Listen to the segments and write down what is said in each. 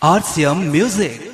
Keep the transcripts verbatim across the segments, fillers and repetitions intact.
R C M Music.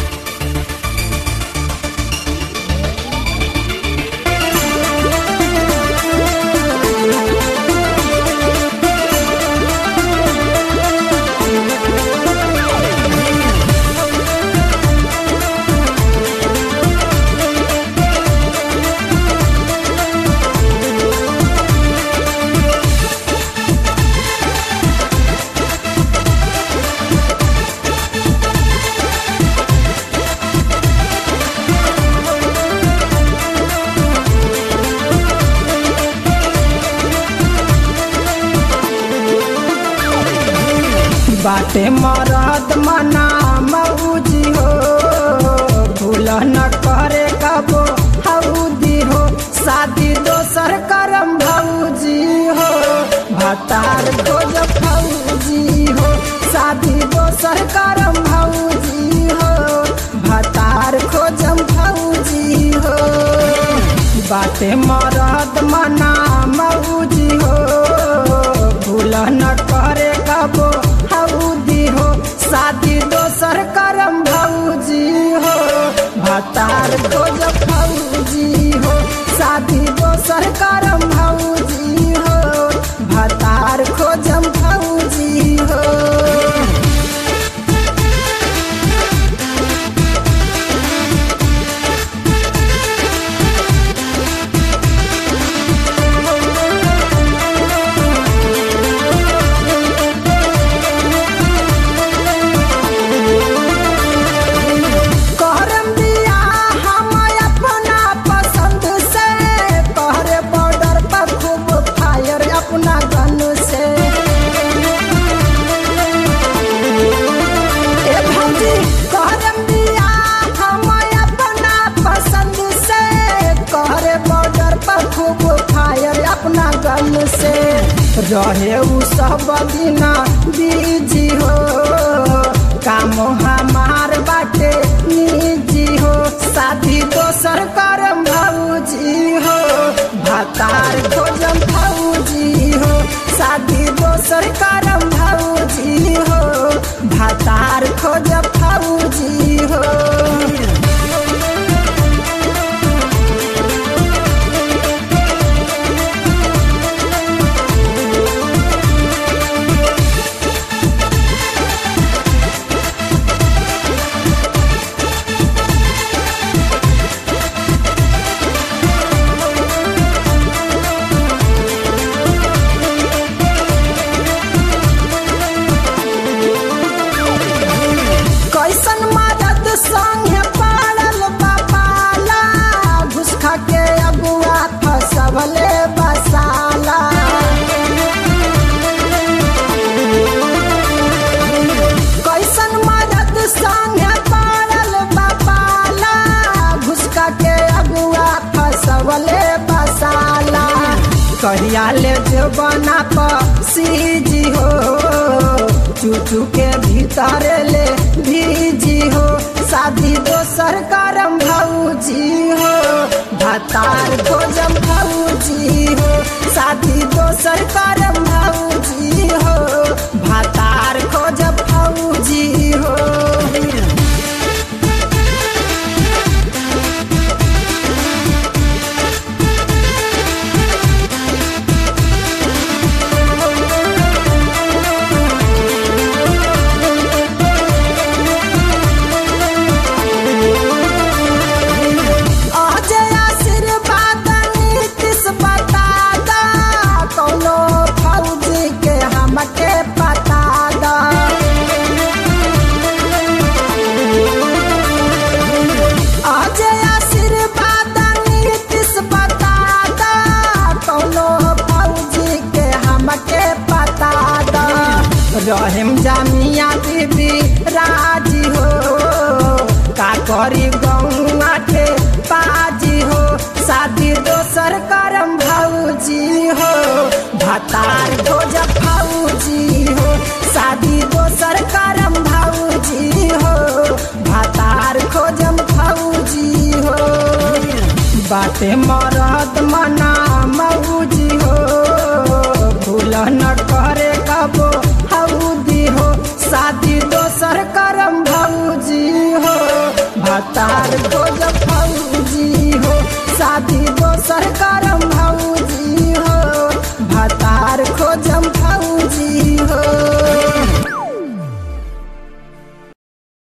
बाटे मरद मना मऊजी हो, भूल न करे कबो हऊदी हो, शादी दोसर करम भौजी हो, भतार खोज फौजी हो, शादी दोसर करम भौजी हो, भतार खोजम फौजी हो। बाटे मरद मना मऊजी हो, भूल न करे कबो हऊदी हो, शादी दोसर करम भौजी हो, भतार खोज फौजी हो, शादी दोसर करम भौजी हो, भतार खोजम फौजी हो। अपना गन से रहे उ सब दिना बीजी हो, काम हमार बाटे निजी हो, शादी दोसर करम भौजी हो, भतार खोजम फौजी हो, शादी दोसर करम भौजी हो, भतार खोजम फौजी हो। भले बसाला कैसन मदद संगे पड़ल बापाला, घुसका के अगुआ फसवले बसाला, कहिया ले जो बना पसीजी हो, चूचू के भीतर ले भीजी हो, शादी दोसर करम भौजी हो, भतार खोजम फौजी हो, शादी दोसर करम भौजी हो, भतार खोजम फौजी हो। रहीम जामिया बीबी राजी हो, का करी गौआ के पाजी हो, शादी दोसर करम भौजी हो, भतार खोज फौजी हो, शादी दोसर करम भौजी हो, भतार खोजम फौजी हो। बाटे मरद मना मऊजी हो, भूल न करे कबो हऊदी हो, शादी दोसर करम भातार